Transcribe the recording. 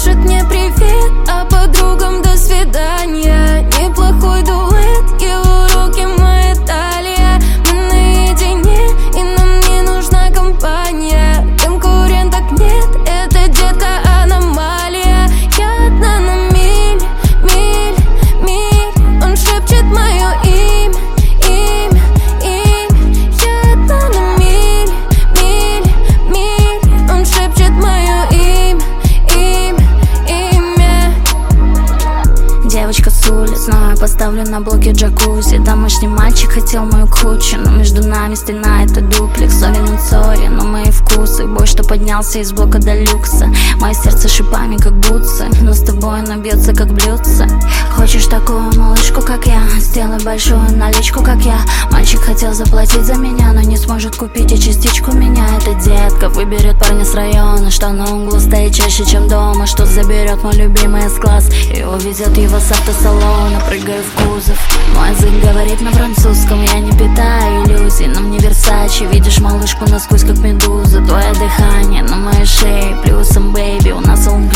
пишет мне привет, а подругам до свидания. Неплохой дуэт, его руки, моя талия. Мы наедине, и нам не нужна компания. Конкуренток нет, эта детка аномалия. Я одна на миль, миль, миль. Он шепчет мое имя, имя, имя. Я одна на миль, миль, миль. Он шепчет мое имя, имя, имя. Девочка с улиц, но я поставлю на блоке джакузи. Домашний мальчик хотел мою кучу, но между нами стена — это дуплекс. Сори на сори, но мои вкусы. Бой, что поднялся из блока до люкса. Мое сердце шипами, как бутсы, но с тобой оно бьется, как блюдце. Хочешь такую малышку, как я? Сделай большую наличку, как я. Мальчик хотел заплатить за меня, но не сможет купить и частичку меня. Эта детка выберет парня с района, что на углу стоит чаще, чем дома, что заберет мой любимый S-класс и увезет его с автосалона. Прыгаю в кузов, мой язык говорит на французском. Я не питаю иллюзий, на мне Версачи. Видишь малышку насквозь, как медуза. Твое дыхание на моей шее, плюсом, бэйби, у нас all